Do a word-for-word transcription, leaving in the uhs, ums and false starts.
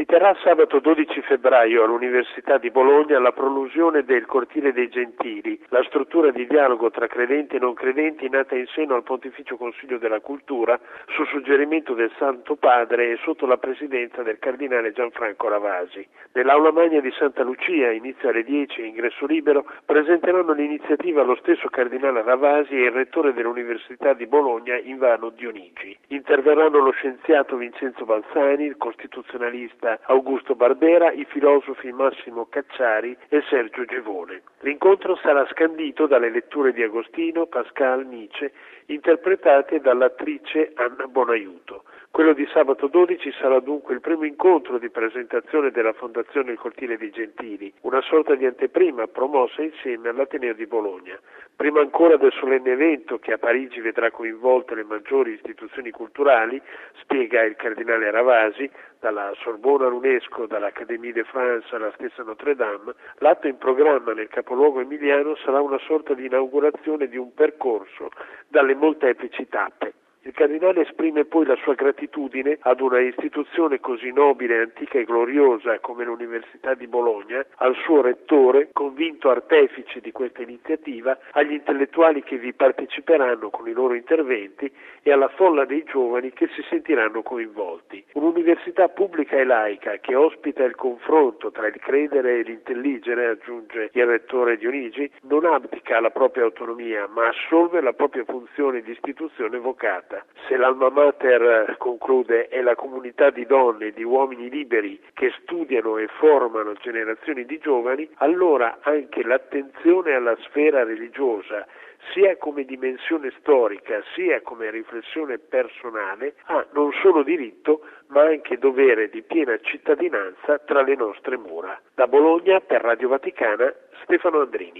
terrà sabato dodici febbraio all'Università di Bologna la prolusione del Cortile dei Gentili, la struttura di dialogo tra credenti e non credenti nata in seno al Pontificio Consiglio della Cultura su suggerimento del Santo Padre e sotto la presidenza del Cardinale Gianfranco Ravasi. Nell'Aula Magna di Santa Lucia, inizio alle dieci, ingresso libero, presenteranno l'iniziativa lo stesso Cardinale Ravasi e il Rettore dell'Università di Bologna Invano Dionigi. Interverranno lo scienziato Vincenzo Balzani, il costituzionalista Augusto Barbera, i filosofi Massimo Cacciari e Sergio Gevone. L'incontro sarà scandito dalle letture di Agostino, Pascal, Nietzsche, interpretate dall'attrice Anna Bonaiuto. Quello di sabato dodici sarà dunque il primo incontro di presentazione della Fondazione Il Cortile dei Gentili, una sorta di anteprima promossa insieme all'Ateneo di Bologna. Prima ancora del solenne evento che a Parigi vedrà coinvolte le maggiori istituzioni culturali, spiega il Cardinale Ravasi, dalla Sorbona all'UNESCO, dall'Académie de France alla stessa Notre Dame, l'atto in programma nel capoluogo emiliano sarà una sorta di inaugurazione di un percorso dalle molteplici tappe. Il Cardinale esprime poi la sua gratitudine ad una istituzione così nobile, antica e gloriosa come l'Università di Bologna, al suo rettore, convinto artefice di questa iniziativa, agli intellettuali che vi parteciperanno con i loro interventi e alla folla dei giovani che si sentiranno coinvolti. Un'università pubblica e laica che ospita il confronto tra il credere e l'intelligere, aggiunge il rettore Dionigi, non abdica la propria autonomia ma assolve la propria funzione di istituzione vocata. Se l'Alma Mater, conclude, è la comunità di donne e di uomini liberi che studiano e formano generazioni di giovani, allora anche l'attenzione alla sfera religiosa, sia come dimensione storica, sia come riflessione personale, ha non solo diritto, ma anche dovere di piena cittadinanza tra le nostre mura. Da Bologna, per Radio Vaticana, Stefano Andrini.